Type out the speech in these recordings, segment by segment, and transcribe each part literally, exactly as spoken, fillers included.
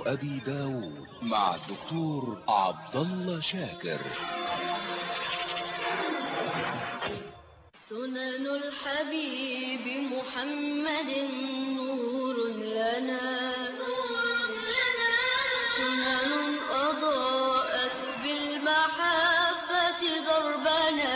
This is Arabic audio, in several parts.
أبي داود مع الدكتور عبد الله شاكر. سنن الحبيب محمد نور لنا، سنن أضاءت بالمحبة دربنا،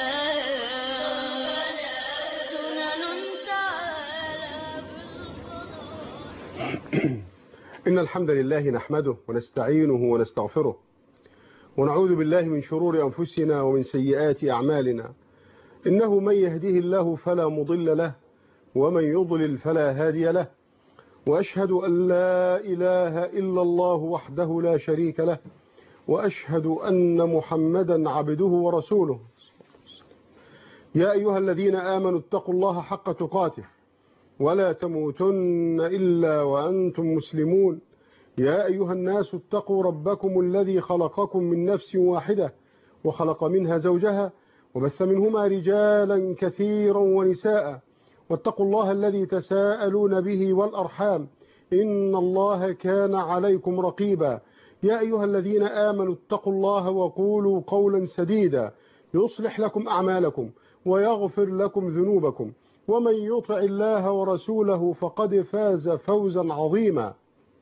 سنن تعالى بالقضاء. إن الحمد لله نحمده ونستعينه ونستغفره ونعوذ بالله من شرور أنفسنا ومن سيئات أعمالنا، إنه من يهده الله فلا مضل له ومن يضلل فلا هادي له، وأشهد أن لا إله إلا الله وحده لا شريك له، وأشهد أن محمدا عبده ورسوله. يا أيها الذين آمنوا اتقوا الله حق تقاته ولا تموتن إلا وأنتم مسلمون. يا أيها الناس اتقوا ربكم الذي خلقكم من نفس واحدة وخلق منها زوجها وبث منهما رجالا كثيرا ونساء، واتقوا الله الذي تساءلون به والأرحام إن الله كان عليكم رقيبا. يا أيها الذين آمنوا اتقوا الله وقولوا قولا سديدا يصلح لكم أعمالكم ويغفر لكم ذنوبكم، ومن يطع الله ورسوله فقد فاز فوزا عظيما.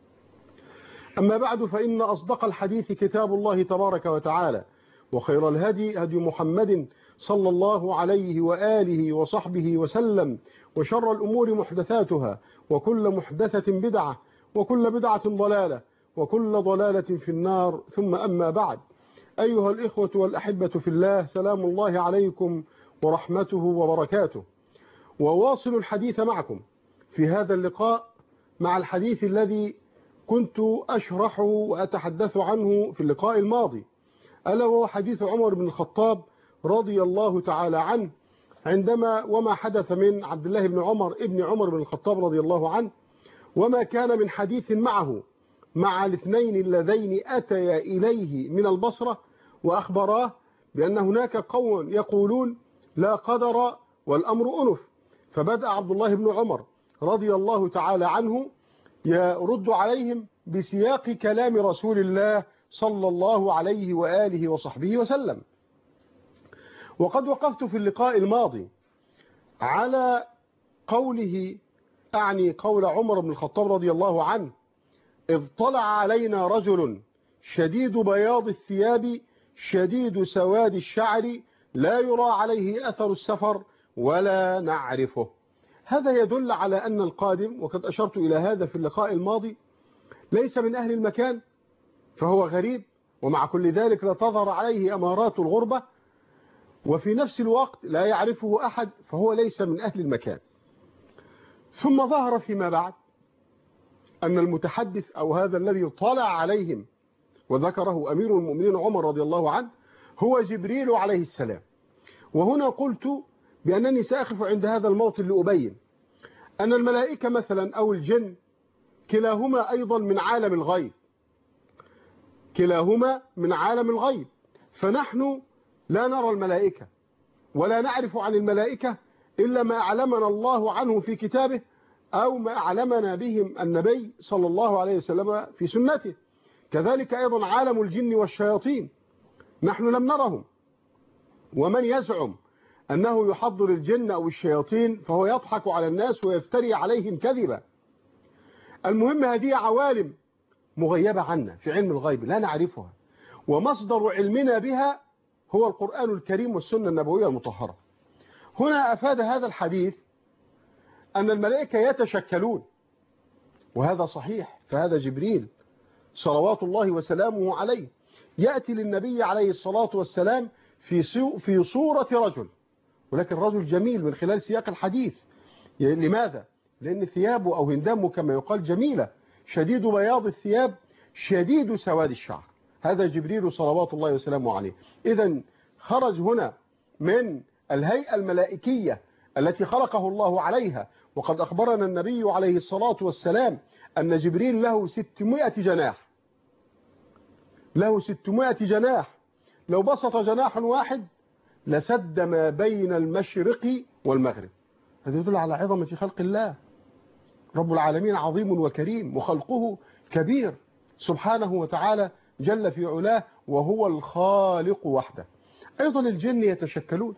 أما بعد، فإن أصدق الحديث كتاب الله تبارك وتعالى، وخير الهدي هدي محمد صلى الله عليه وآله وصحبه وسلم، وشر الأمور محدثاتها، وكل محدثة بدعة، وكل بدعة ضلالة، وكل ضلالة في النار. ثم أما بعد، أيها الإخوة والأحبة في الله، سلام الله عليكم ورحمته وبركاته. وواصل الحديث معكم في هذا اللقاء مع الحديث الذي كنت أشرح وأتحدث عنه في اللقاء الماضي، ألا وهو حديث عمر بن الخطاب رضي الله تعالى عنه، عندما وما حدث من عبد الله بن عمر ابن عمر بن الخطاب رضي الله عنه، وما كان من حديث معه مع الاثنين اللذين أتيا إليه من البصرة وأخبراه بأن هناك قوم يقولون لا قدر والأمر أنف. فبدأ عبد الله بن عمر رضي الله تعالى عنه يرد عليهم بسياق كلام رسول الله صلى الله عليه وآله وصحبه وسلم. وقد وقفت في اللقاء الماضي على قوله، أعني قول عمر بن الخطاب رضي الله عنه: إذ طلع علينا رجل شديد بياض الثياب شديد سواد الشعر لا يرى عليه أثر السفر ولا نعرفه. هذا يدل على أن القادم، وقد أشرت إلى هذا في اللقاء الماضي، ليس من أهل المكان فهو غريب، ومع كل ذلك لا تظهر عليه أمارات الغربة، وفي نفس الوقت لا يعرفه أحد فهو ليس من أهل المكان. ثم ظهر فيما بعد أن المتحدث أو هذا الذي طلع عليهم وذكره أمير المؤمنين عمر رضي الله عنه هو جبريل عليه السلام. وهنا قلت بأنني سأقف عند هذا الموطن لأبين أن الملائكة مثلا أو الجن كلاهما أيضا من عالم الغيب، كلاهما من عالم الغيب، فنحن لا نرى الملائكة ولا نعرف عن الملائكة إلا ما أعلمنا الله عنه في كتابه أو ما أعلمنا بهم النبي صلى الله عليه وسلم في سنته. كذلك أيضا عالم الجن والشياطين نحن لم نرهم، ومن يزعم أنه يحضر الجن أو الشياطين فهو يضحك على الناس ويفتري عليهم كذبا. المهم هذه عوالم مغيبة عنا في علم الغيب لا نعرفها، ومصدر علمنا بها هو القرآن الكريم والسنة النبوية المطهرة. هنا أفاد هذا الحديث أن الملائكة يتشكلون، وهذا صحيح، فهذا جبريل صلوات الله وسلامه عليه يأتي للنبي عليه الصلاة والسلام في في صورة رجل، ولكن رجل جميل من خلال سياق الحديث. لماذا؟ لأن ثيابه أو هندامه كما يقال جميلة، شديد بياض الثياب شديد سواد الشعر، هذا جبريل صلوات الله وسلامه عليه. إذن خرج هنا من الهيئة الملائكية التي خلقه الله عليها. وقد أخبرنا النبي عليه الصلاة والسلام أن جبريل له ستمائة جناح، له ستمائة جناح، لو بسط جناح واحد لسد ما بين المشرق والمغرب. هذا يدل على عظمة خلق الله. رب العالمين عظيم وكريم وخلقه كبير سبحانه وتعالى جل في علاه، وهو الخالق وحده. أيضا الجن يتشكلون،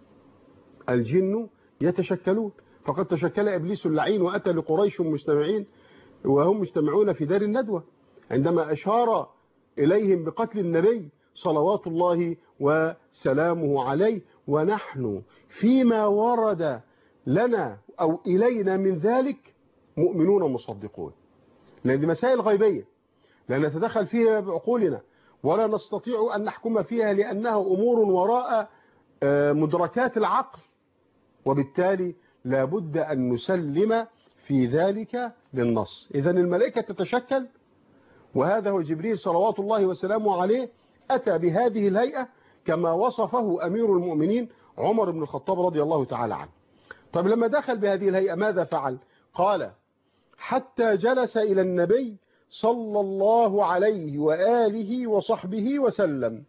الجن يتشكلون، فقد تشكل إبليس اللعين وأتى لقريش مجتمعين وهم مجتمعون في دار الندوة عندما أشار إليهم بقتل النبي صلوات الله وسلامه عليه، ونحن فيما ورد لنا أو إلينا من ذلك مؤمنون مصدقون، لأن دي مسائل غيبية لا نتدخل فيها بعقولنا ولا نستطيع أن نحكم فيها، لأنها أمور وراء مدركات العقل، وبالتالي لا بد أن نسلم في ذلك للنص. إذن الملائكة تتشكل، وهذا هو جبريل صلوات الله وسلامه عليه أتى بهذه الهيئة كما وصفه أمير المؤمنين عمر بن الخطاب رضي الله تعالى عنه. طب لما دخل بهذه الهيئة ماذا فعل؟ قال: حتى جلس إلى النبي صلى الله عليه وآله وصحبه وسلم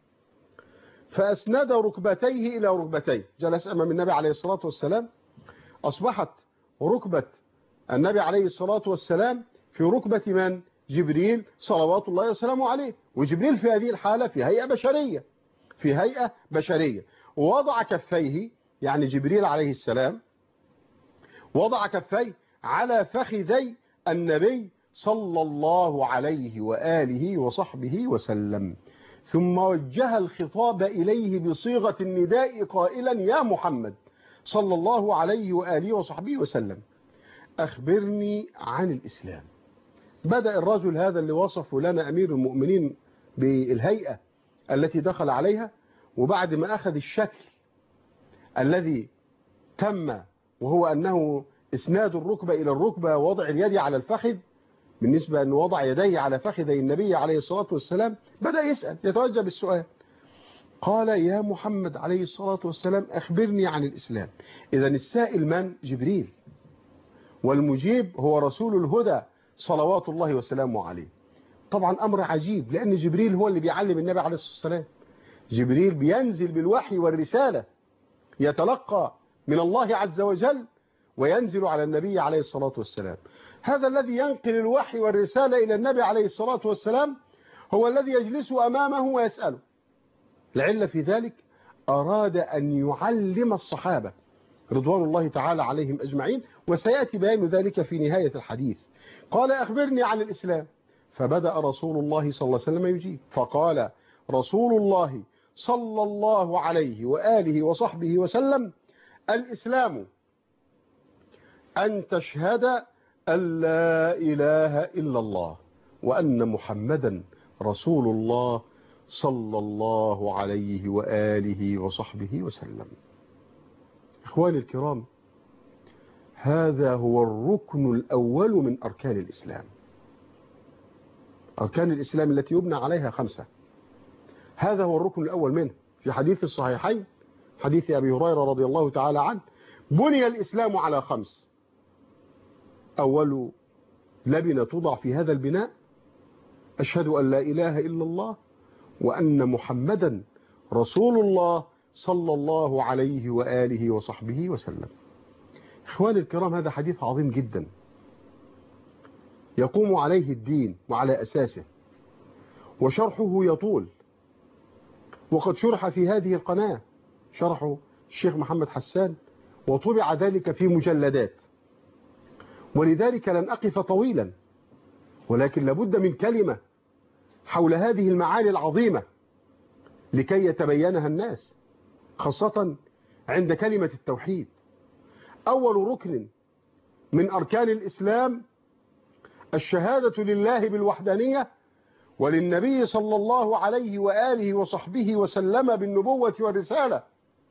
فأسند ركبتيه إلى ركبتيه، جلس أمام النبي عليه الصلاة والسلام، أصبحت ركبة النبي عليه الصلاة والسلام في ركبة من؟ جبريل صلوات الله وسلامه عليه، وجبريل في هذه الحالة في هيئة بشرية، في هيئة بشرية، ووضع كفيه، يعني جبريل عليه السلام وضع كفيه على فخذي النبي صلى الله عليه وآله وصحبه وسلم، ثم وجه الخطاب إليه بصيغة النداء قائلا: يا محمد صلى الله عليه وآله وصحبه وسلم، أخبرني عن الإسلام. بدأ الرجل هذا اللي وصفه لنا أمير المؤمنين بالهيئة التي دخل عليها، وبعد ما أخذ الشكل الذي تم وهو أنه إسناد الركبة إلى الركبة، ووضع اليد على الفخذ، بالنسبة أنه وضع يديه على فخذي النبي عليه الصلاة والسلام، بدأ يسأل يتوجه بالسؤال، قال: يا محمد عليه الصلاة والسلام أخبرني عن الإسلام. إذا السائل من؟ جبريل، والمجيب هو رسول الهدى صلوات الله وسلامه عليه. طبعا أمر عجيب، لأن جبريل هو اللي بيعلم النبي عليه الصلاة والسلام، جبريل بينزل بالوحي والرسالة، يتلقى من الله عز وجل وينزل على النبي عليه الصلاة والسلام. هذا الذي ينقل الوحي والرسالة إلى النبي عليه الصلاة والسلام هو الذي يجلس أمامه ويسأله. العلة في ذلك أراد أن يعلم الصحابة رضوان الله تعالى عليهم أجمعين، وسيأتي بيان ذلك في نهاية الحديث. قال: أخبرني عن الإسلام. فبدأ رسول الله صلى الله عليه وسلم يجيب، فقال رسول الله صلى الله عليه وآله وصحبه وسلم: الإسلام أن تشهد أن لا إله إلا الله وأن محمدا رسول الله صلى الله عليه وآله وصحبه وسلم. إخواني الكرام، هذا هو الركن الأول من أركان الإسلام. أركان الإسلام التي يبنى عليها خمسة، هذا هو الركن الأول منه. في حديث الصحيحين، حديث أبي هريرة رضي الله تعالى عنه: بني الإسلام على خمس، أول لبنة توضع في هذا البناء أشهد أن لا إله إلا الله وأن محمدا رسول الله صلى الله عليه وآله وصحبه وسلم. إخواني الكرام، هذا حديث عظيم جدا يقوم عليه الدين وعلى أساسه، وشرحه يطول، وقد شرح في هذه القناة شرحه الشيخ محمد حسان، وطبع ذلك في مجلدات، ولذلك لن أقف طويلا، ولكن لابد من كلمة حول هذه المعاني العظيمة لكي يتبينها الناس، خاصة عند كلمة التوحيد. أول ركن من أركان الإسلام الشهادة لله بالوحدانية، وللنبي صلى الله عليه وآله وصحبه وسلم بالنبوة والرسالة.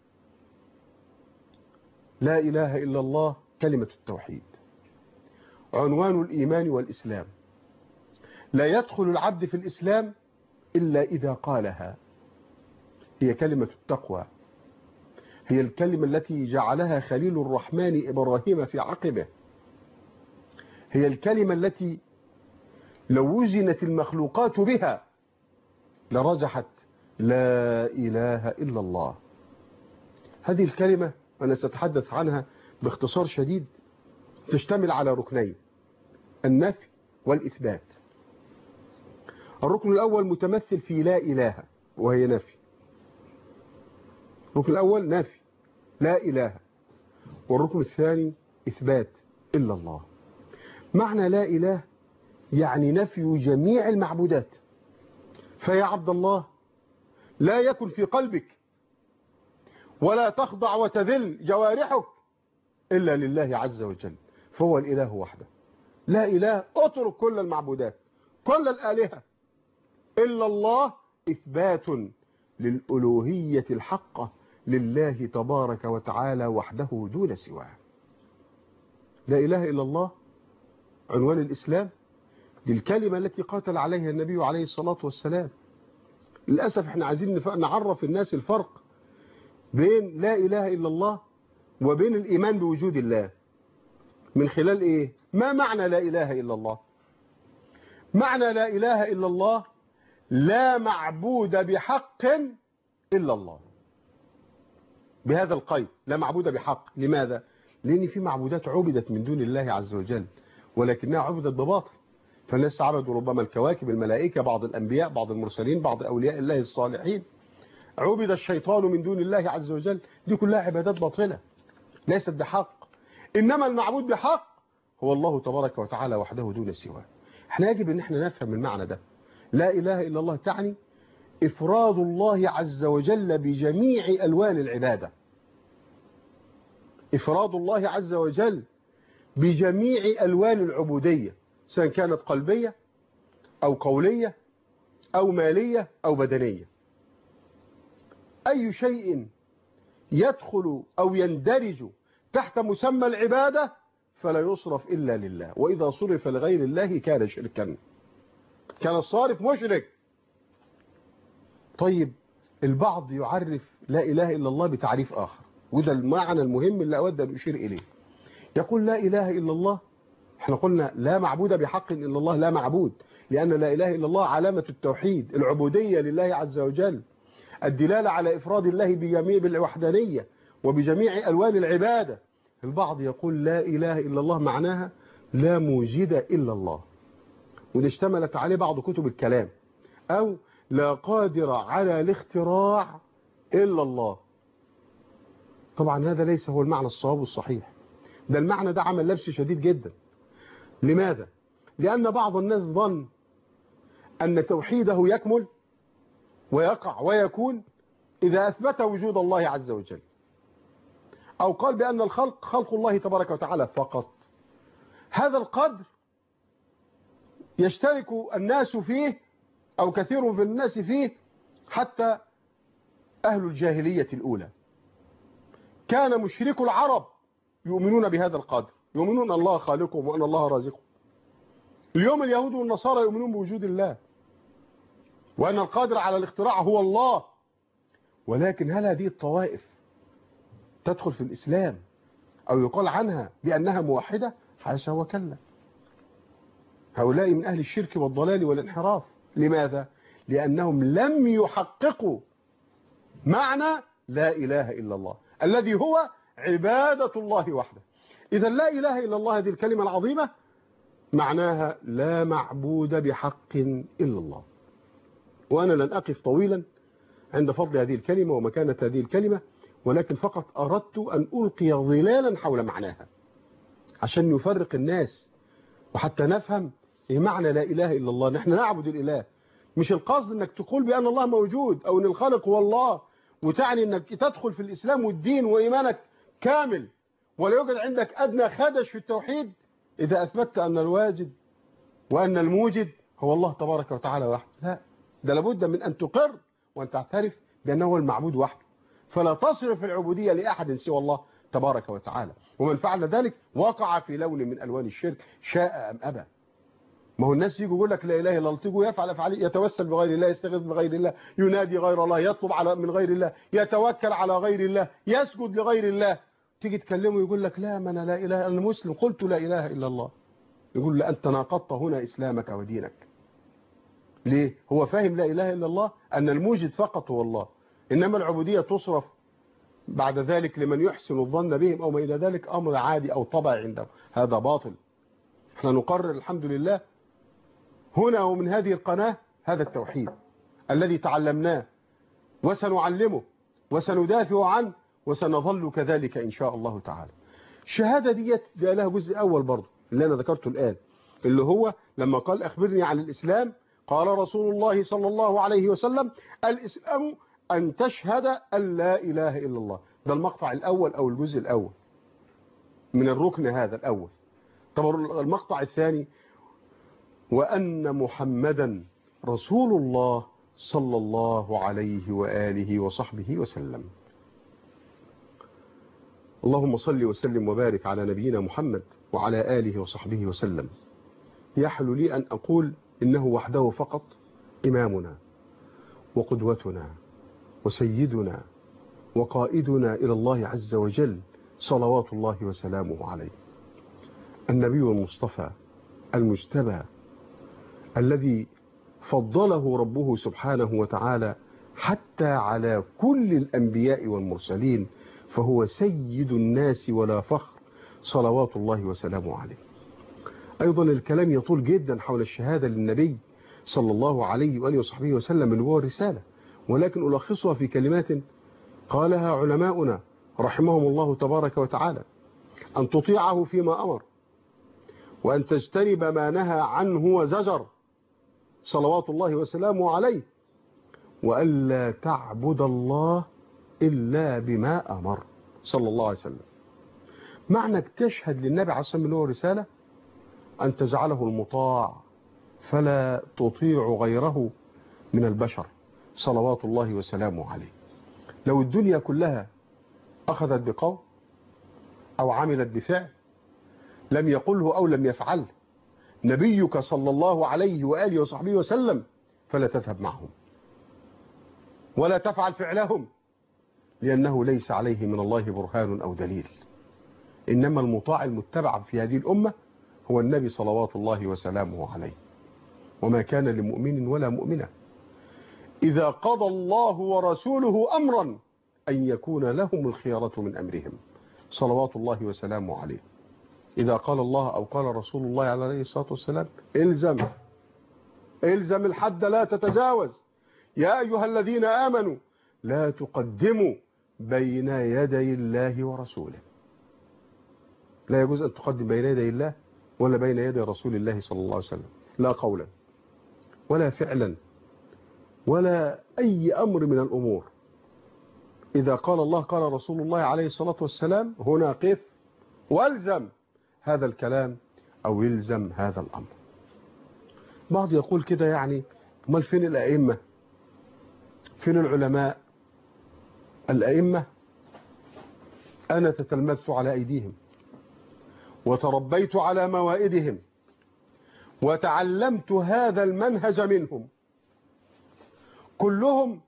لا إله إلا الله كلمة التوحيد، عنوان الإيمان والإسلام. لا يدخل العبد في الإسلام إلا إذا قالها. هي كلمة التقوى، هي الكلمة التي جعلها خليل الرحمن إبراهيم في عقبه، هي الكلمة التي لو وزنت المخلوقات بها لرجحت لا إله إلا الله. هذه الكلمة أنا سأتحدث عنها باختصار شديد، تشتمل على ركنين: النفي والإثبات. الركن الأول متمثل في لا إله وهي نفي. الركن الأول نفي لا إله، والركن الثاني إثبات إلا الله. معنى لا إله يعني نفي جميع المعبودات. فيا عبد الله لا يكن في قلبك ولا تخضع وتذل جوارحك إلا لله عز وجل، فهو الإله وحده. لا إله، اترك كل المعبودات كل الآلهة إلا الله، إثبات للألوهية الحقة لله تبارك وتعالى وحده دون سواه. لا إله إلا الله عنوان الإسلام، دي الكلمة التي قاتل عليها النبي عليه الصلاة والسلام. للأسف احنا عايزين نعرف الناس الفرق بين لا إله إلا الله وبين الإيمان بوجود الله. من خلال إيه؟ ما معنى لا إله إلا الله؟ معنى لا إله إلا الله لا معبود بحق إلا الله. بهذا القيد، لا معبود بحق. لماذا؟ لأن في معبودات عبدت من دون الله عز وجل ولكنها عبدت بباطل. فالناس عبدوا ربما الكواكب، الملائكة، بعض الأنبياء، بعض المرسلين، بعض أولياء الله الصالحين. عبد الشيطان من دون الله عز وجل. دي كلها عبادات باطلة ليست بحق. إنما المعبود بحق هو الله تبارك وتعالى وحده دون سواه. احنا يجب ان احنا نفهم المعنى ده. لا إله إلا الله تعني إفراد الله عز وجل بجميع ألوان العبادة. إفراد الله عز وجل بجميع ألوان العبودية، سواء كانت قلبية أو قولية أو مالية أو بدنية. أي شيء يدخل أو يندرج تحت مسمى العبادة فلا يصرف إلا لله، وإذا صرف لغير الله كان شركا، كان الصارف مشرك. طيب البعض يعرف لا إله إلا الله بتعريف آخر، وده المعنى المهم اللي أود أن أشير إليه. يقول لا إله إلا الله، احنا قلنا لا معبود بحق إلا الله، لا معبود، لأن لا إله إلا الله علامة التوحيد، العبودية لله عز وجل، الدلالة على إفراد الله بجميع بالوحدانية وبجميع ألوان العبادة. البعض يقول لا إله إلا الله معناها لا موجد إلا الله، وده اشتملت عليه بعض كتب الكلام، أو لا قادر على الاختراع إلا الله. طبعا هذا ليس هو المعنى الصواب الصحيح، ده المعنى ده عمل لبس شديد جدا. لماذا؟ لأن بعض الناس ظن أن توحيده يكمل ويقع ويكون إذا أثبت وجود الله عز وجل، أو قال بأن الخلق خلق الله تبارك وتعالى فقط. هذا القدر يشترك الناس فيه أو كثير من الناس فيه، حتى أهل الجاهلية الأولى كان مشركو العرب يؤمنون بهذا القدر، يؤمنون أن الله خالقهم وأن الله رازقهم. اليوم اليهود والنصارى يؤمنون بوجود الله وأن القادر على الاختراع هو الله. ولكن هل هذه الطوائف تدخل في الإسلام أو يقال عنها بأنها موحدة؟ حاشا وكلا، هؤلاء من أهل الشرك والضلال والانحراف. لماذا؟ لأنهم لم يحققوا معنى لا إله إلا الله الذي هو عبادة الله وحده. إذا لا إله إلا الله هذه الكلمة العظيمة معناها لا معبود بحق إلا الله. وأنا لن أقف طويلا عند فضل هذه الكلمة ومكانة هذه الكلمة، ولكن فقط أردت أن ألقي ظلالا حول معناها عشان نفرق الناس وحتى نفهم إيه معنى لا إله إلا الله. نحن نعبد الإله، مش القصد أنك تقول بأن الله موجود أو أن الخالق هو الله وتعني أنك تدخل في الإسلام والدين وإيمانك كامل ولا يوجد عندك أدنى خدش في التوحيد إذا أثبتت أن الواجد وأن الموجد هو الله تبارك وتعالى وحده. لا، ده لابد من أن تقر وأن تعترف بأنه هو المعبود وحده، فلا تصرف العبودية لأحد سوى الله تبارك وتعالى. ومن فعل ذلك وقع في لون من ألوان الشرك شاء أم أبى. ما هو الناس يجوا يقول لك لا إله إلا الله، تيجوا يفعل أفعال، يتوسل بغير الله، يستغيث بغير الله، ينادي غير الله، يطلب على من غير الله، يتوكل على غير الله، يسجد لغير الله. تيجي تكلمه يقول لك لا، ما أنا لا إله، أنا مسلم قلت لا إله إلا الله. يقول لا، أنت ناقضت هنا إسلامك ودينك. ليه؟ هو فاهم لا إله إلا الله أن الموجد فقط هو الله، إنما العبودية تصرف بعد ذلك لمن يحسن الظن بهم أو ما إلى ذلك، أمر عادي أو طبع عنده. هذا باطل. احنا نقرر الحمد لله هنا ومن هذه القناة هذا التوحيد الذي تعلمناه وسنعلمه وسندافع عنه وسنظل كذلك إن شاء الله تعالى. الشهادة ديت ده لها جزء أول برضه اللي أنا ذكرته الآن، اللي هو لما قال أخبرني عن الإسلام، قال رسول الله صلى الله عليه وسلم الإسلام أن تشهد أن لا إله إلا الله. ده المقطع الأول أو الجزء الأول من الركن هذا الأول. طب المقطع الثاني وأن محمدا رسول الله صلى الله عليه وآله وصحبه وسلم. اللهم صل وسلم وبارك على نبينا محمد وعلى آله وصحبه وسلم. يحل لي أن أقول إنه وحده فقط إمامنا وقدوتنا وسيدنا وقائدنا إلى الله عز وجل صلوات الله وسلامه عليه، النبي المصطفى المجتبى الذي فضله ربه سبحانه وتعالى حتى على كل الأنبياء والمرسلين، فهو سيد الناس ولا فخر صلوات الله وسلامه عليه. أيضا الكلام يطول جدا حول الشهادة للنبي صلى الله عليه وآله وصحبه وسلم من هو الرسالة، ولكن ألخصها في كلمات قالها علماؤنا رحمهم الله تبارك وتعالى: أن تطيعه فيما أمر، وأن تجتنب ما نهى عنه وزجر صلوات الله وسلامه عليه، وألا تعبد الله إلا بما أمر صلى الله عليه وسلم. معنى تشهد للنبي عليه الصلاة والسلام رسالة أن تجعله المطاع فلا تطيع غيره من البشر صلوات الله وسلامه عليه. لو الدنيا كلها أخذت بقول أو عملت بفعل لم يقله أو لم يفعله نبيك صلى الله عليه وآله وصحبه وسلم، فلا تذهب معهم ولا تفعل فعلهم، لأنه ليس عليه من الله برهان أو دليل. إنما المطاع المتبع في هذه الأمة هو النبي صلوات الله وسلامه عليه. وما كان لمؤمن ولا مؤمنة إذا قضى الله ورسوله أمرا أن يكون لهم الخيارة من أمرهم صلوات الله وسلامه عليه. إذا قال الله أو قال رسول الله عليه الصلاة والسلام إلزم إلزم الحد لا تتجاوز. يا أيها الذين آمنوا لا تقدموا بين يدي الله ورسوله. لا يجوز أن تقدم بين يدي الله ولا بين يدي رسول الله صلى الله عليه وسلم، لا قولا ولا فعلا ولا أي أمر من الأمور. إذا قال الله قال رسول الله عليه الصلاة والسلام هنا قف والزم هذا الكلام أو يلزم هذا الأمر. بعض يقول كده يعني امال فين الأئمة؟ فين العلماء؟ الأئمة أنا تتلمذت على أيديهم وتربيت على موائدهم وتعلمت هذا المنهج منهم، كلهم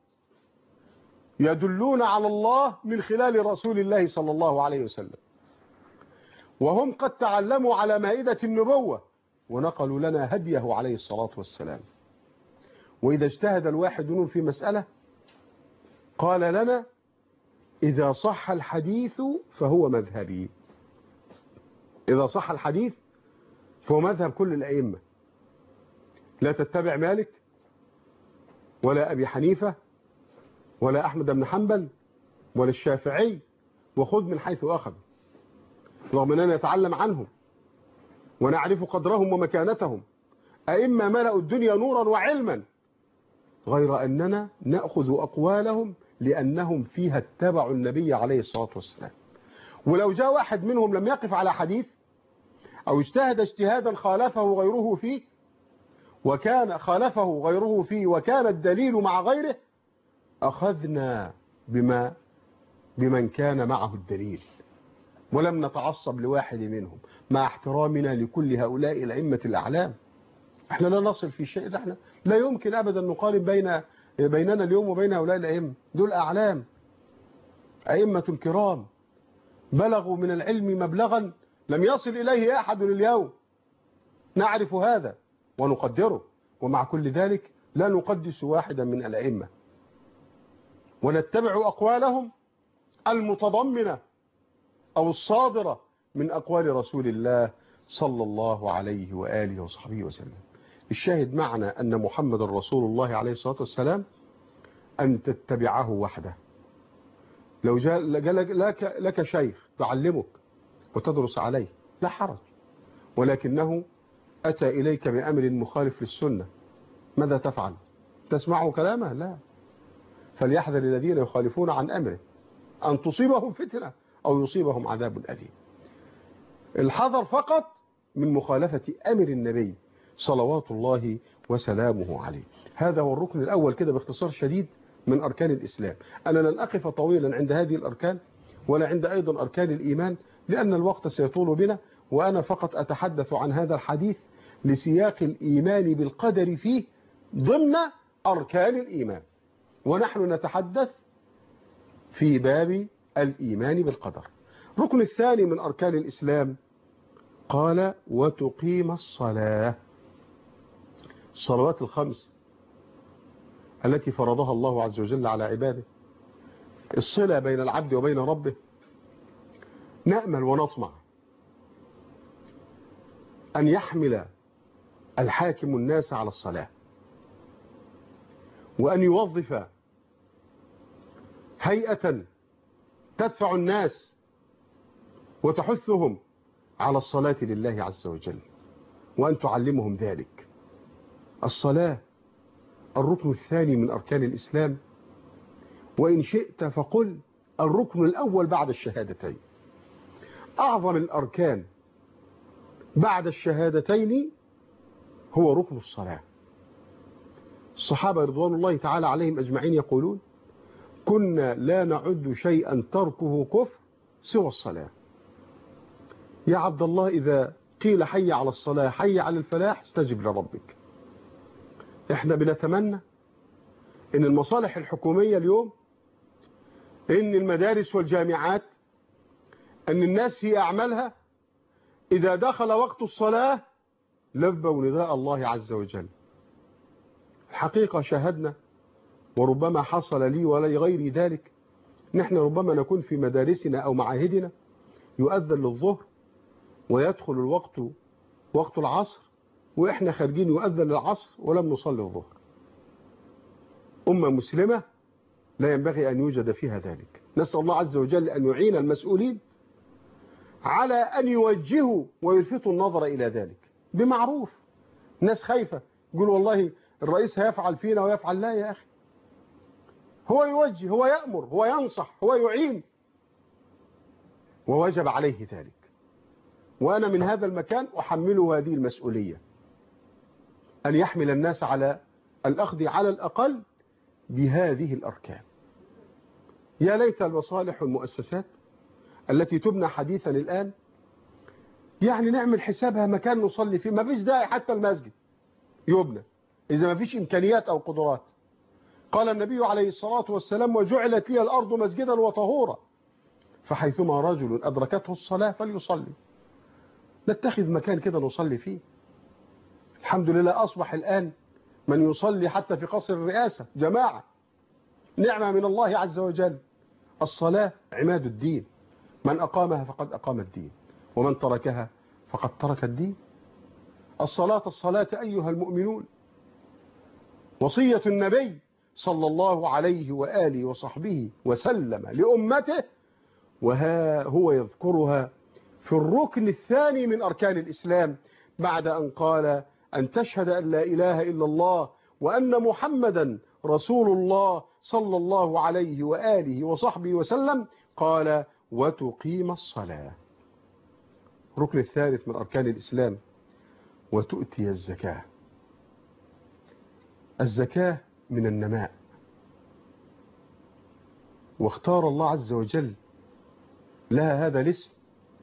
يدلون على الله من خلال رسول الله صلى الله عليه وسلم، وهم قد تعلموا على مائدة النبوة ونقلوا لنا هديه عليه الصلاة والسلام. وإذا اجتهد الواحد منهم في مسألة قال لنا إذا صح الحديث فهو مذهبي. إذا صح الحديث فهو مذهب كل الأئمة، لا تتبع مالك ولا أبي حنيفة ولا أحمد بن حنبل ولا الشافعي، وخذ من حيث أخذ، رغم أننا نتعلم عنهم ونعرف قدرهم ومكانتهم، أئمة ملأوا الدنيا نورا وعلما، غير أننا نأخذ أقوالهم لأنهم فيها اتبعوا النبي عليه الصلاة والسلام. ولو جاء واحد منهم لم يقف على حديث أو اجتهد اجتهادا خالفه غيره فيه وكان خالفه غيره فيه وكان الدليل مع غيره، أخذنا بما بمن كان معه الدليل ولم نتعصب لواحد منهم، مع احترامنا لكل هؤلاء الأئمة الأعلام. احنا لا نصل في شيء، احنا لا يمكن أبدا نقارن بين بيننا اليوم وبين هؤلاء الأئمة، دول أعلام أئمة كرام بلغوا من العلم مبلغا لم يصل إليه أحد اليوم، نعرف هذا ونقدره، ومع كل ذلك لا نقدس واحدا من الأئمة ونتبع أقوالهم المتضمنة أو الصادرة من أقوال رسول الله صلى الله عليه وآله وصحبه وسلم. الشاهد معنى أن محمد رسول الله عليه الصلاة والسلام أن تتبعه وحده. لو جاء لك, لك شيخ تعلمك وتدرس عليه لا حرج، ولكنه أتى إليك بأمر مخالف للسنة، ماذا تفعل؟ تسمع كلامه؟ لا. فليحذر الذين يخالفون عن أمره أن تصيبهم فتنة أو يصيبهم عذاب أليم. الحذر فقط من مخالفة أمر النبي صلوات الله وسلامه عليه. هذا هو الركن الأول كده باختصار شديد من أركان الإسلام. أنا لن أقف طويلا عند هذه الأركان ولا عند أيضا أركان الإيمان لأن الوقت سيطول بنا، وأنا فقط أتحدث عن هذا الحديث لسياق الإيمان بالقدر فيه ضمن أركان الإيمان، ونحن نتحدث في باب الإيمان بالقدر. الركن الثاني من أركان الإسلام قال وتقيم الصلاة، الصلوات الخمس التي فرضها الله عز وجل على عباده، الصلة بين العبد وبين ربه. نأمل ونطمع أن يحمل الحاكم الناس على الصلاة، وأن يوظف هيئة تدفع الناس وتحثهم على الصلاة لله عز وجل، وأن تعلمهم ذلك. الصلاة الركن الثاني من أركان الإسلام، وإن شئت فقل الركن الأول بعد الشهادتين. أعظم الأركان بعد الشهادتين هو ركن الصلاة. الصحابة رضوان الله تعالى عليهم أجمعين يقولون كنا لا نعد شيئا تركه كفر سوى الصلاة. يا عبد الله إذا قيل حي على الصلاة حي على الفلاح استجب لربك. احنا بنتمنى ان المصالح الحكومية اليوم، ان المدارس والجامعات، ان الناس في أعمالها إذا دخل وقت الصلاة لبوا نداء الله عز وجل. الحقيقة شاهدنا، وربما حصل لي ولا غيري ذلك، نحن ربما نكون في مدارسنا أو معاهدنا يؤذن للظهر ويدخل الوقت وقت العصر، وإحنا خارجين يؤذن للعصر ولم نصلي الظهر. أمة مسلمة لا ينبغي أن يوجد فيها ذلك. نسأل الله عز وجل أن يعين المسؤولين على أن يوجهوا ويلفتوا النظر إلى ذلك بمعروف. ناس خايفة يقول والله الرئيس هيفعل فينا ويفعل. لا يا أخي، هو يوجه، هو يأمر، هو ينصح، هو يعين، ووجب عليه ذلك. وأنا من هذا المكان أحمله هذه المسؤولية، أن يحمل الناس على الأخذ على الأقل بهذه الأركان. يا ليت المصالح والمؤسسات التي تبنى حديثا الآن يعني نعمل حسابها مكان نصلي فيه. ما فيش داعي حتى المسجد يبنى إذا ما فيش إمكانيات أو قدرات. قال النبي عليه الصلاة والسلام وجعلت لي الأرض مسجدا وطهورا فحيثما رجل أدركته الصلاة فليصلي. نتخذ مكان كده نصلي فيه. الحمد لله أصبح الآن من يصلي حتى في قصر الرئاسة جماعة، نعمة من الله عز وجل. الصلاة عماد الدين، من أقامها فقد أقام الدين، ومن تركها فقد ترك الدين. الصلاة الصلاة أيها المؤمنون، وصية النبي صلى الله عليه وآله وصحبه وسلم لأمته، وها هو يذكرها في الركن الثاني من أركان الإسلام بعد أن قال أن تشهد أن لا إله إلا الله وأن محمدا رسول الله صلى الله عليه وآله وصحبه وسلم. قال وتقيم الصلاة. الركن الثالث من أركان الإسلام وتؤتي الزكاة. الزكاة من النماء، واختار الله عز وجل لها هذا الاسم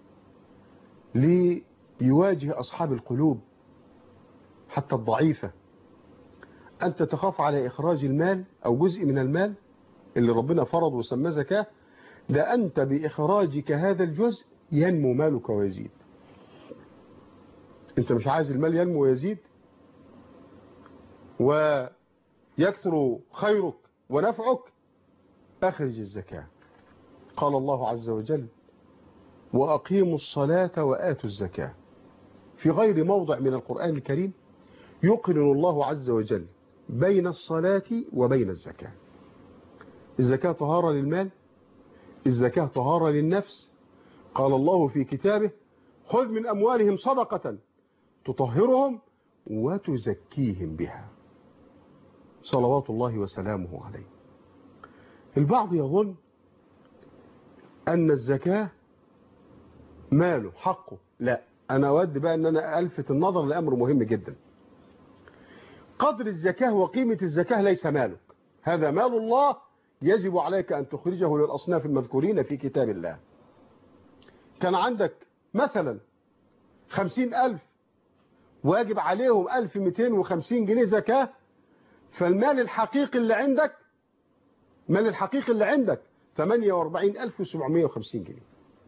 ليواجه أصحاب القلوب حتى الضعيفة. أنت تخاف على إخراج المال أو جزء من المال اللي ربنا فرض وسمى زكاة، ده أنت بإخراجك هذا الجزء ينمو مالك ويزيد. أنت مش عايز المال ينمو ويزيد ويكثر خيرك ونفعك؟ أخرج الزكاة. قال الله عز وجل وأقيموا الصلاة وآتوا الزكاة. في غير موضع من القرآن الكريم يقرن الله عز وجل بين الصلاة وبين الزكاة. الزكاة طهارة للمال، الزكاة طهارة للنفس. قال الله في كتابه: خذ من أموالهم صدقة تطهرهم وتزكيهم بها، صلوات الله وسلامه عليه. البعض يظن أن الزكاة ماله حقه. لا، أنا أود بقى أن أنا ألفت النظر لأمر مهم جدا. قدر الزكاة وقيمة الزكاة ليس مالك، هذا مال الله يجب عليك أن تخرجه للأصناف المذكورين في كتاب الله. كان عندك مثلا خمسين ألف واجب عليهم ألف ومئتين وخمسين جنيه زكاة، فالمال الحقيقي اللي عندك مال الحقيقي اللي عندك ثمانية وأربعين ألف وسبعمئة وخمسين جنيه.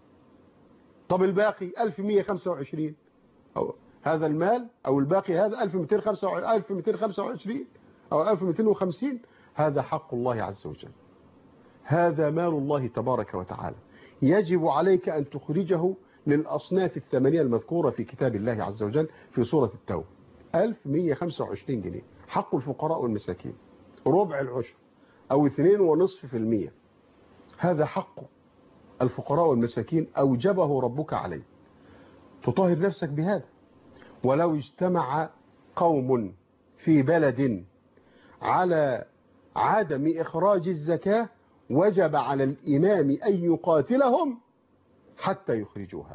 طب الباقي ألف ومئة وخمسة وعشرين، أو هذا المال أو الباقي هذا ألف ومئتين وخمسة وعشرين أو ألف ومئتين وخمسين، هذا حق الله عز وجل، هذا مال الله تبارك وتعالى، يجب عليك أن تخرجه للأصناف الثمانية المذكورة في كتاب الله عز وجل في سورة التوبة. ألف ومئة وخمسة وعشرين جنيه حق الفقراء والمساكين، ربع العشر أو اثنين ونصف في المية، هذا حق الفقراء والمساكين أوجبه ربك عليه، تطهر نفسك بهذا. ولو اجتمع قوم في بلد على عدم إخراج الزكاة وجب على الإمام أن يقاتلهم حتى يخرجوها،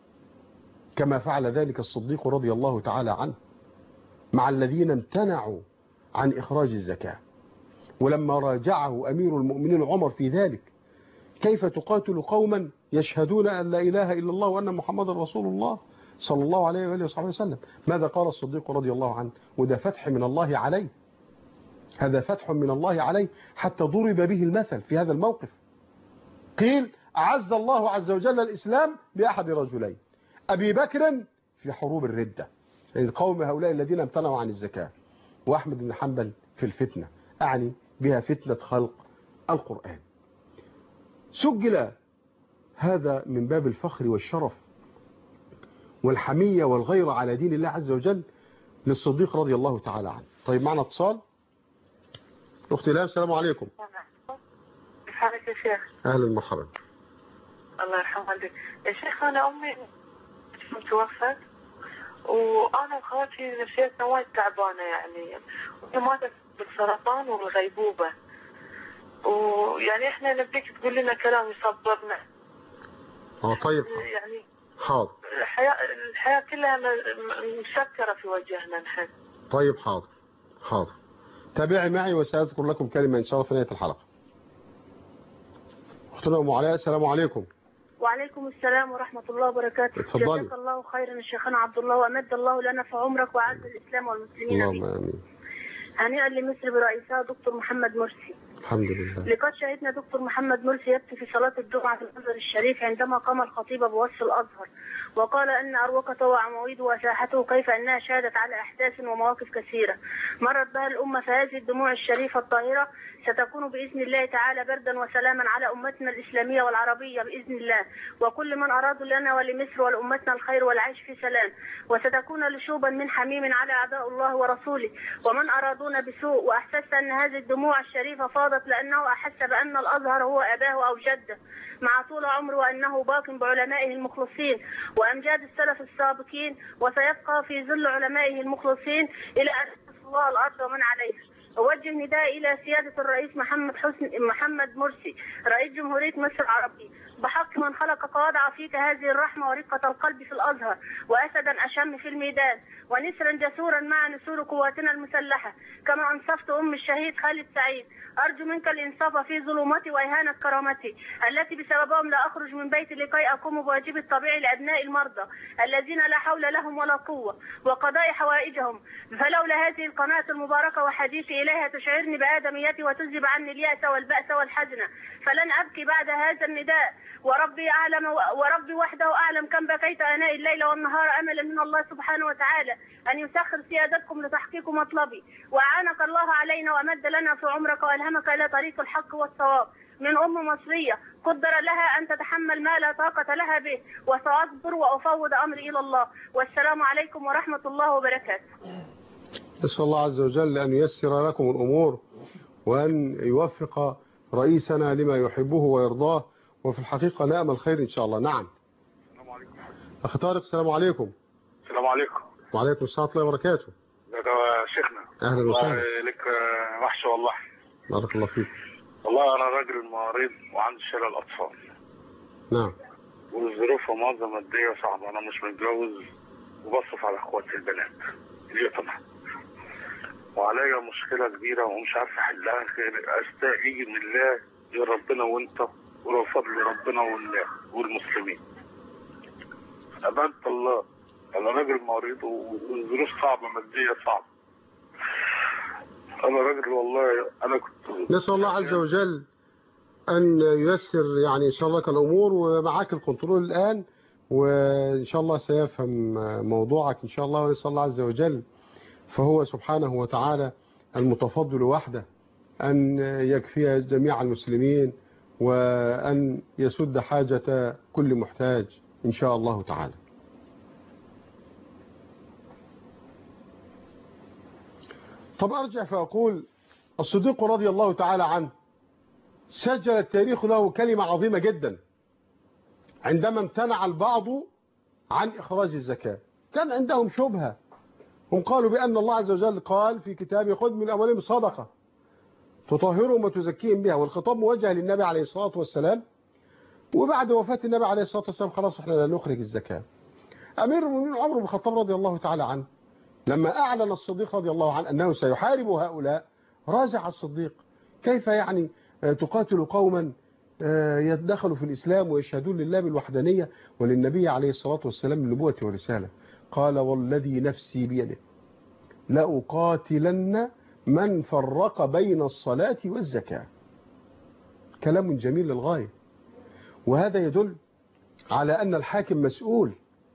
كما فعل ذلك الصديق رضي الله تعالى عنه مع الذين امتنعوا عن إخراج الزكاة. ولما راجعه أمير المؤمنين عمر في ذلك: كيف تقاتل قوما يشهدون أن لا إله إلا الله وأن محمد رسول الله صلى الله عليه وآله وصحبه وسلم؟ ماذا قال الصديق رضي الله عنه؟ وده فتح من الله عليه، هذا فتح من الله عليه، حتى ضرب به المثل في هذا الموقف. قيل: أعز الله عز وجل الإسلام بأحد رجلين، أبي بكر في حروب الردة، يعني قوم هؤلاء الذين امتنعوا عن الزكاة، وأحمد بن حنبل في الفتنة، أعني بها فتنة خلق القرآن. سجل هذا من باب الفخر والشرف والحمية والغيرة على دين الله عز وجل للصديق رضي الله تعالى عنه. طيب معنا اتصال. أختي لام، السلام عليكم. حالك يا شيخ؟ أهلا ومرحبا. الله يرحم والديك يا شيخ. أنا أمي توفت وأنا وخالتي نفسيتنا وايد تعبانة يعني، وهي ماتت بالسرطان والغيبوبة، ويعني إحنا نبيك تقول لنا كلام يصبرنا. اه طيب يعني حاضر. الحياة الحياة كلها مسكرة في وجهنا نحن. طيب حاضر حاضر، تابعي معي وسأذكر لكم كلمة إن شاء الله في نهاية الحلقة. أختنا أم علاء، السلام عليكم. وعليكم السلام ورحمة الله وبركاته. اتفضلي. جزاك الله خيرا شيخنا عبد الله، وأمد الله لنا في عمرك وعز الإسلام والمسلمين. اللهم آمين. هنيئا لمصر برئيسها دكتور محمد مرسي. الحمد لله. لقد شهدنا دكتور محمد مرسي يبكي في صلاة الجمعة في الأزهر الشريف عندما قام الخطيب بوصف الأزهر وقال أن أروقته وعواميده وساحته كيف أنها شهدت على أحداث ومواقف كثيرة مرت بها الأمة، فهذه الدموع الشريفة الطاهرة ستكون بإذن الله تعالى بردا وسلاما على أمتنا الإسلامية والعربية بإذن الله، وكل من أرادوا لنا ولمصر ولأمتنا الخير والعيش في سلام، وستكون لشوبا من حميم على أعداء الله ورسوله ومن أرادونا بسوء. وأحسست أن هذه الدموع الشريفة فاضت لأنه أحس بأن الأزهر هو أباه أو جده مع طول عمره، وأنه باق بعلمائه المخلصين وأمجاد السلف السابقين، وسيبقى في ظل علمائه المخلصين إلى أن يخلص الله الأرض ومن عليها. أوجه نداء إلى سيادة الرئيس محمد حسني محمد مرسي رئيس جمهورية مصر العربية بحق من خلقك ووضع فيك هذه الرحمة ورقة القلب في الأزهر، وأسدا أشم في الميدان، ونسرا جسورا مع نسور قواتنا المسلحة، كما أنصفت أم الشهيد خالد سعيد. أرجو منك الإنصاف في ظلمتي وإهانة كرامتي التي بسببهم لا أخرج من بيتي لكي أقوم بواجبي الطبيعي لأبناء المرضى الذين لا حول لهم ولا قوة وقضاء حوائجهم، فلولا هذه القناة المباركة وحديثي إليها تشعرني بآدميتي وتذهب عني اليأس والبأس والحزن، فلن أبكي بعد هذا النداء، وربي أعلم وربي وحده أعلم كم بكيت آناء الليل والنهار أملا من الله سبحانه وتعالى أن يسخر سيادتكم لتحقيق مطلبي، وأعانك الله علينا وأمد لنا في عمرك وألهمك إلى طريق الحق والصواب. من أم مصرية قدر لها أن تتحمل ما لا طاقة لها به، وسأصبر وأفوض أمري إلى الله، والسلام عليكم ورحمة الله وبركاته. نسأل الله عز وجل أن ييسر لكم الأمور وأن يوفق رئيسنا لما يحبه ويرضاه، وفي الحقيقة نأمل خير إن شاء الله. نعم. السلام عليكم. أخي طارق السلام عليكم. السلام عليكم. وعليكم السلام ورحمة الله وبركاته. ده شيخنا. أهلا وسهلا. لك وحشة والله. بارك الله فيك. والله أنا راجل مريض وعندي شلل أطفال. نعم. والظروف ومنظمة مادية صعبة، أنا مش متجوز وبصرف على إخواتي البنات اليتامى. وعليا مشكلة كبيرة ومش عارف أحلها غير أستعين من الله يا ربنا وأنت وفضل ربنا والله والمسلمين. أبنت الله، أنا راجل مريض والظروف صعبة مادية صعبة. أنا راجل والله أنا كنت نسأل الله عز وجل أن ييسر يعني إن شاء الله الأمور، ومعاك الكنترول الآن وإن شاء الله سيفهم موضوعك إن شاء الله، ونسأل الله عز وجل فهو سبحانه وتعالى المتفضل وحده أن يكفي جميع المسلمين وأن يسد حاجة كل محتاج إن شاء الله تعالى. طب أرجع فأقول الصديق رضي الله تعالى عنه سجل التاريخ له كلمة عظيمة جدا عندما امتنع البعض عن إخراج الزكاة. كان عندهم شبهة، هم قالوا بأن الله عز وجل قال في كتابه خذ من أموالهم صدقة تطهرهم وتزكيهم بها، والخطاب موجه للنبي عليه الصلاة والسلام، وبعد وفاة النبي عليه الصلاة والسلام خلاص احنا لا نخرج الزكاة. أمير المؤمنين عمر بن الخطاب رضي الله تعالى عنه لما أعلن الصديق رضي الله عنه أنه سيحارب هؤلاء راجع الصديق، كيف يعني تقاتل قوما يدخلوا في الإسلام ويشهدون لله بالوحدانية وللنبي عليه الصلاة والسلام بالنبوة والرسالة؟ قال والذي نفسي بيده لأقاتلن من فرق بين الصلاة والزكاة. كلام جميل للغاية، وهذا يدل على أن الحاكم مسؤول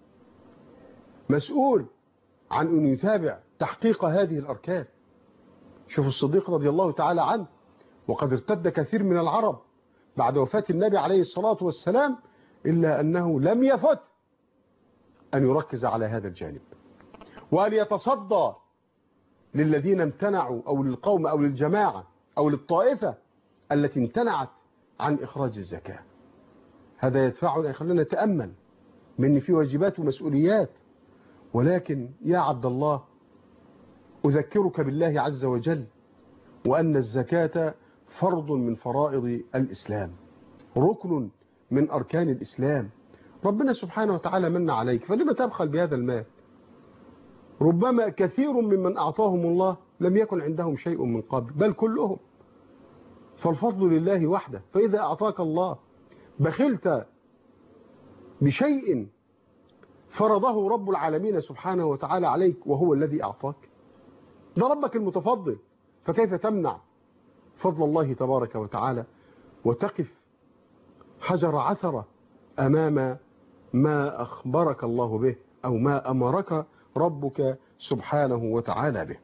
مسؤول عن أن يتابع تحقيق هذه الأركان. شوف الصديق رضي الله تعالى عنه، وقد ارتد كثير من العرب بعد وفاة النبي عليه الصلاة والسلام، إلا أنه لم يفت أن يركز على هذا الجانب وأن يتصدى للذين امتنعوا أو للقوم أو للجماعة أو للطائفة التي امتنعت عن إخراج الزكاة. هذا يدفعنا يخلينا نتأمل من في واجبات ومسؤوليات، ولكن يا عبد الله أذكرك بالله عز وجل وأن الزكاة فرض من فرائض الإسلام، ركن من أركان الإسلام. ربنا سبحانه وتعالى من عليك، فلما تبخل بهذا المال؟ ربما كثير ممن أعطاهم الله لم يكن عندهم شيء من قبل، بل كلهم، فالفضل لله وحده. فإذا أعطاك الله بخلت بشيء فرضه رب العالمين سبحانه وتعالى عليك وهو الذي أعطاك، ده ربك المتفضل، فكيف تمنع فضل الله تبارك وتعالى وتقف حجر عثرة أمام ما أخبرك الله به أو ما أمرك ربك سبحانه وتعالى به.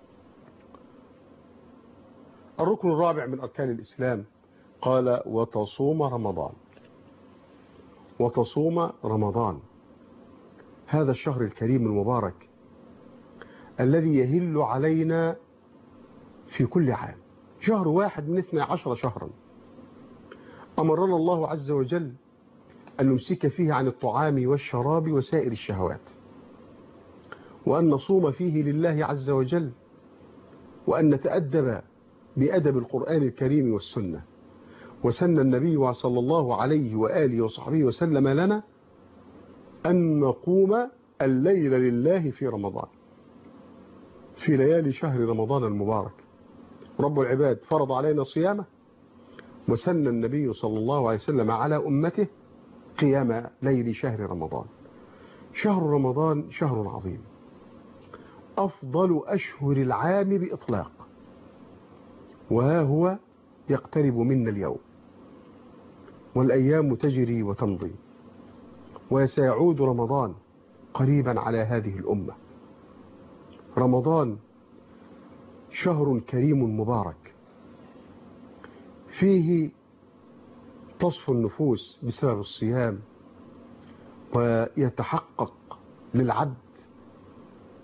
الركن الرابع من أركان الإسلام قال وتصوم رمضان. وتصوم رمضان، هذا الشهر الكريم المبارك الذي يهل علينا في كل عام، شهر واحد من اثني عشر شهرا أمرنا الله عز وجل أن نمسك فيه عن الطعام والشراب وسائر الشهوات، وأن نصوم فيه لله عز وجل، وأن نتأدب بأدب القرآن الكريم والسنة. وسن النبي صلى الله عليه وآله وصحبه وسلم لنا أن نقوم الليل لله في رمضان، في ليالي شهر رمضان المبارك. رب العباد فرض علينا صيامه، وسن النبي صلى الله عليه وسلم على أمته قيام ليل شهر رمضان. شهر رمضان شهر عظيم، أفضل أشهر العام بإطلاق، وها هو يقترب منا اليوم، والأيام تجري وتمضي، وسيعود رمضان قريبا على هذه الأمة. رمضان شهر كريم مبارك، فيه تصفو النفوس بسبب الصيام، ويتحقق للعبد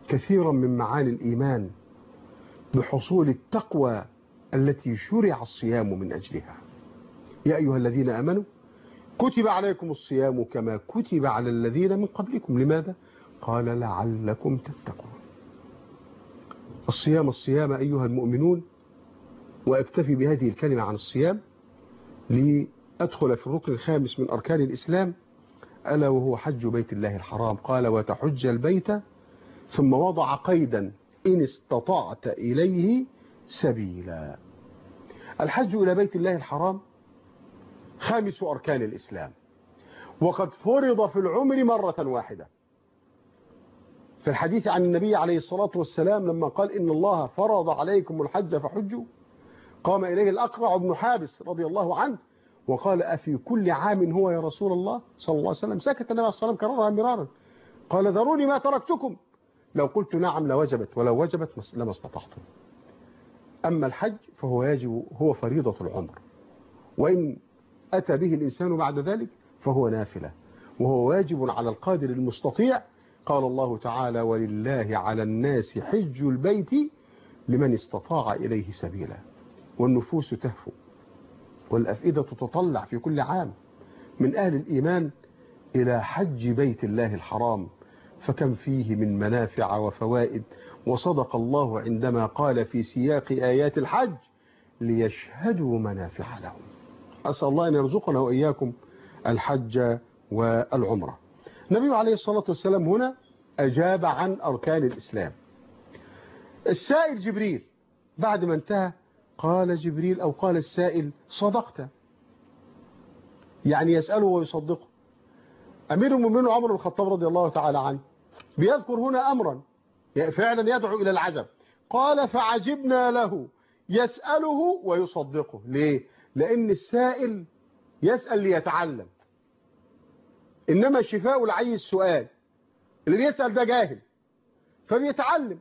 كثيرا من معاني الإيمان بحصول التقوى التي شرع الصيام من أجلها. يا أيها الذين آمنوا كتب عليكم الصيام كما كتب على الذين من قبلكم. لماذا؟ قال لعلكم تتقون. الصيام الصيام أيها المؤمنون. وأكتفي بهذه الكلمة عن الصيام لأدخل في الركن الخامس من أركان الإسلام، ألا وهو حج بيت الله الحرام. قال وتحج البيت، ثم وضع قيدا إن استطعت إليه سبيلا. الحج إلى بيت الله الحرام خامس أركان الإسلام، وقد فرض في العمر مرة واحدة. في الحديث عن النبي عليه الصلاة والسلام لما قال إن الله فرض عليكم الحج فحجوا، قام إليه الأقرع بن حابس رضي الله عنه وقال أفي كل عام هو يا رسول الله صلى الله عليه وسلم؟ سكت النبي عليه الصلاة والسلام كررها مرارا. قال ذروني ما تركتكم، لو قلت نعم لوجبت، ولو وجبت لما استطعتم. أما الحج فهو يجب، هو فريضة العمر، وإن أتى به الإنسان بعد ذلك فهو نافلة، وهو واجب على القادر المستطيع. قال الله تعالى ولله على الناس حج البيت لمن استطاع إليه سبيلا. والنفوس تهفو والأفئدة تتطلع في كل عام من أهل الإيمان إلى حج بيت الله الحرام، فكم فيه من منافع وفوائد. وصدق الله عندما قال في سياق آيات الحج ليشهدوا منافع لهم. أسأل الله أن يرزقنا وإياكم الحج والعمرة. النبي عليه الصلاة والسلام هنا أجاب عن أركان الإسلام. السائل جبريل بعد ما انتهى قال جبريل أو قال السائل صدقت، يعني يسأله ويصدقه. أمير المؤمنين عمر بن الخطاب رضي الله تعالى عنه بيذكر هنا أمرا فعلا يدعو إلى العجب. قال فعجبنا له يسأله ويصدقه. ليه؟ لأن السائل يسأل ليتعلم، إنما شفاء العي السؤال. اللي بيسأل ده جاهل فبيتعلم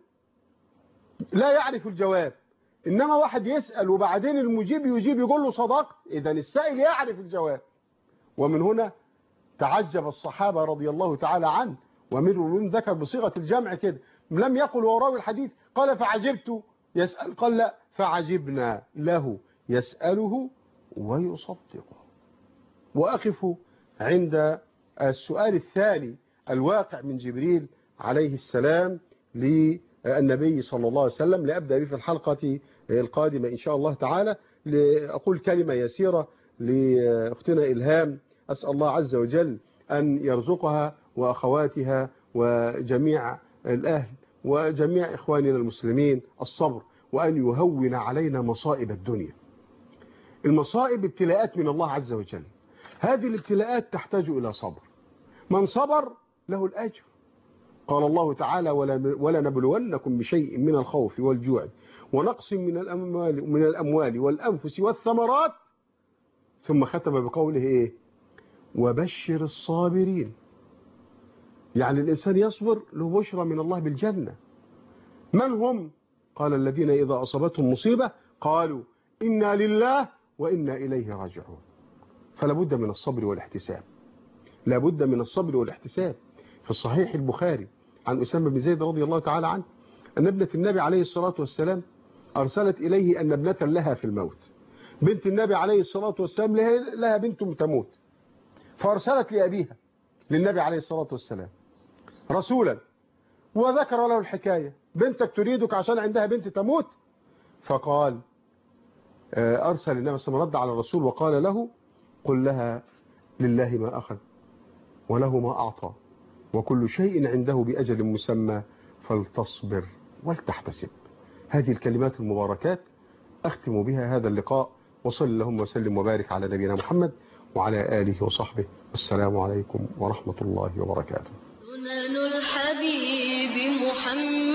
لا يعرف الجواب، إنما واحد يسأل وبعدين المجيب يجيب يقول له صدقت، إذن السائل يعرف الجواب. ومن هنا تعجب الصحابة رضي الله تعالى عنه، ومنهم ذكر بصيغة الجمع كده، لم يقل وراوي الحديث قال فعجبت يسأل، قال لا فعجبنا له يسأله ويصدقه. وأقف عند السؤال الثاني الواقع من جبريل عليه السلام للنبي صلى الله عليه وسلم، لأبدأ به في الحلقة القادمة إن شاء الله تعالى. لأقول كلمة يسيرة لأختنا إلهام، أسأل الله عز وجل أن يرزقها وأخواتها وجميع الأهل وجميع إخواننا المسلمين الصبر، وأن يهون علينا مصائب الدنيا. المصائب ابتلاءات من الله عز وجل، هذه الابتلاءات تحتاج إلى صبر. من صبر له الأجر. قال الله تعالى ولا نبلونكم بشيء من الخوف والجوع ونقص من الأموال, من الأموال والأنفس والثمرات، ثم ختم بقوله إيه؟ وبشر الصابرين. يعني الإنسان يصبر له بشرى من الله بالجنة. من هم؟ قال الذين إذا أصابتهم مصيبة قالوا إنا لله وإنا إليه راجعون. فلا بد من الصبر والاحتساب، لا بد من الصبر والاحتساب. في الصحيح البخاري عن أسامة بن زيد رضي الله تعالى عنه أن ابنة النبي عليه الصلاة والسلام أرسلت إليه أن ابنة لها في الموت. بنت النبي عليه الصلاة والسلام لها بنت تموت، فأرسلت لأبيها للنبي عليه الصلاة والسلام رسولا وذكر له الحكاية، بنتك تريدك عشان عندها بنت تموت. فقال أرسل النبي صلى الله عليه وسلم رد على الرسول وقال له قل لها لله ما أخذ وله ما أعطى وكل شيء عنده بأجل مسمى فلتصبر ولتحتسب. هذه الكلمات المباركات أختم بها هذا اللقاء، وصل اللهم وسلم وبارك على نبينا محمد وعلى آله وصحبه، والسلام عليكم ورحمة الله وبركاته. سنن الحبيب محمد